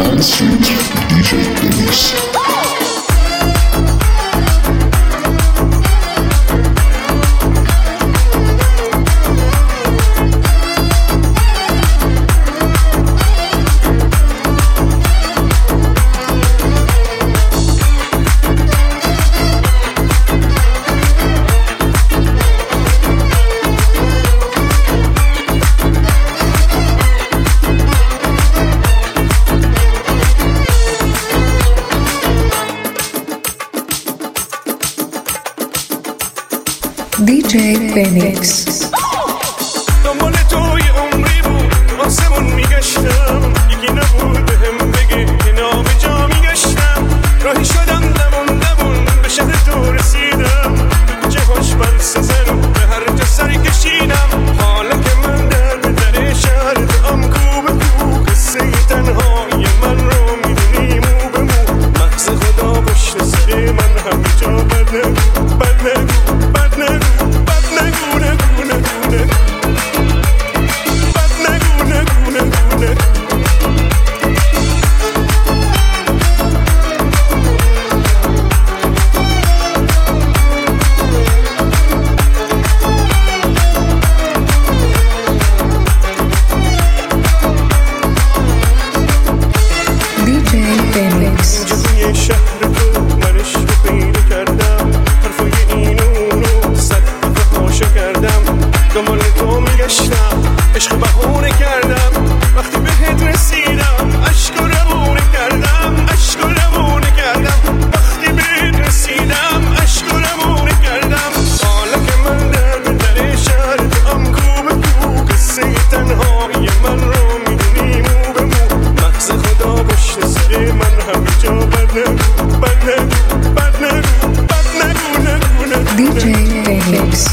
Dance with DJ Phoenix. DJ Phoenix. دنبال توی عمری بود آسمون میگشتم یکی نبود بهم بگه که نام جا میگشتم راهی شدم دمون به شهر تو رسیدم تو جهاش بلسزن و به هر جا سری کشیدم حالا که من در شهر دعام کو به کو قصه تنهای من رو میدونی مو به مو مغز خدا پشت سر من همه جا بد نگو دنبال تو میگشتم عشق بهونه کردم وقتی بهت رسیدم عشق و روونه کردم وقتی بهت رسیدم عشق و روونه کردم حالا که من در شهر دعام کو به کو قصه تنهای من رو میدونی مو به مو مغز خدا پشت سر من همه جا بد نگو DJ Phoenix.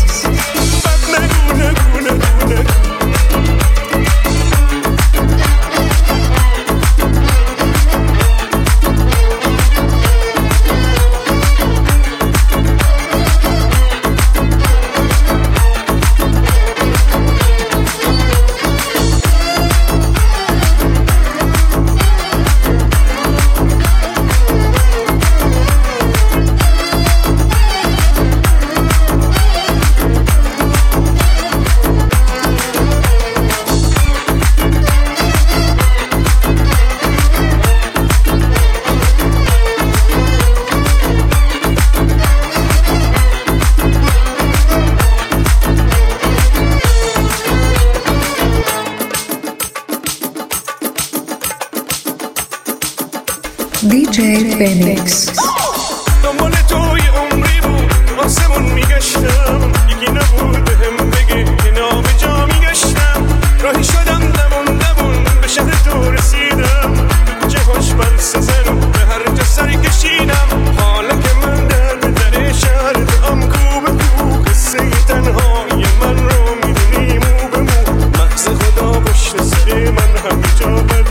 DJ Phoenix. دنبال توی عمری بود آسمون میگشتم یکی نبود بهم بگه که نام جا میگشتم راهی شدم دمون به شهر تو رسیدم تو جهاش بلسزن و به هر جا سری کشیدم حالا که من در شهر دعام کو به کو قصه تنهای من رو میدونی مو به مو مغز خدا پشت سر من همه جا بد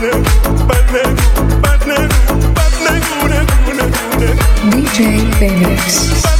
نگو DJ Phoenix.